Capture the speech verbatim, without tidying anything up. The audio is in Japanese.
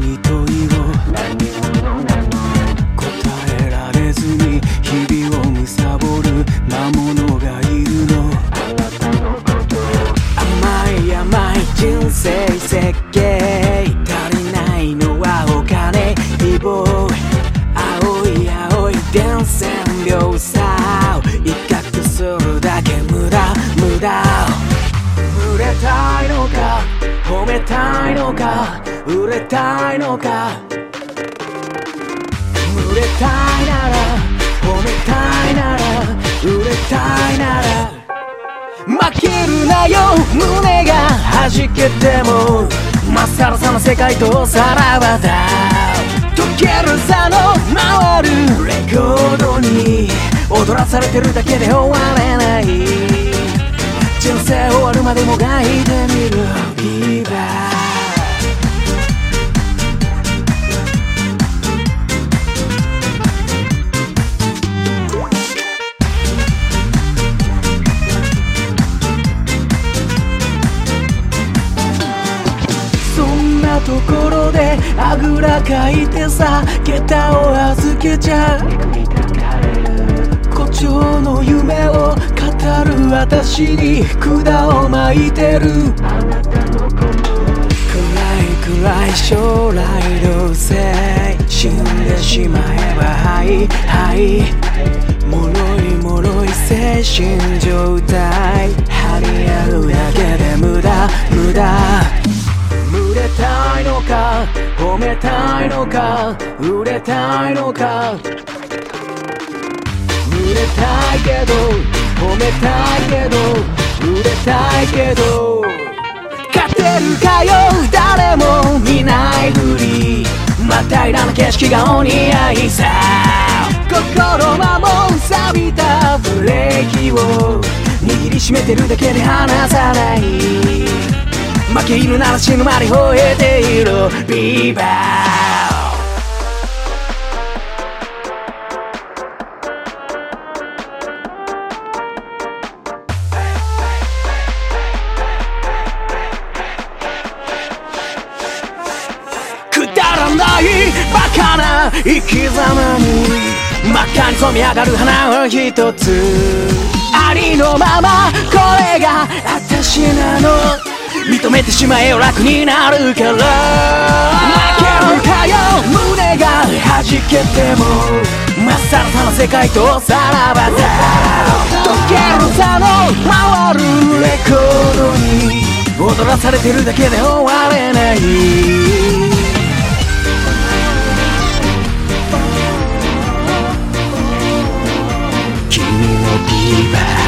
に問いを答えられずに日々を貪る魔物がいるの。甘い甘い人生設計、足りないのはお金希望、青い青い伝染病さを威嚇するだけ無駄無駄。売れたいのか褒めたいのか売れたいのか、売れたいなら褒めたいなら売れたいなら、負けるなよ胸が弾けてもまっさらさの世界とさらばだ。溶ける座の回るレコードに踊らされてるだけで終われない、人生終わるまでもがいてみるビーバー。ところであぐらかいてさ桁を預けちゃう、誇張の夢を語る私に管を巻いてる。暗い暗い将来どうせ死んでしまえばはいはい脆い脆い精神状態、張り合うだけで無駄無駄。売れたいのか褒めたいのか売れたいのか、売れたいけど褒めたいけど売れたいけど、勝てるかよ誰も見ないふり、真っ平らな景色がお似合いさ。心はもう錆びたブレーキを握りしめてるだけで離さない、負け犬なら死ぬまで吠えているビーバー。くだらないバカな生き様に真っ赤に染み上がる花を一つ、ありのままこれが私なの、認めてしまえよ楽になるから。負けるかよ胸が弾けてもまっさらさの世界とさらばだ。溶ける座の回るレコードに踊らされてるだけで終われない、君のビーバー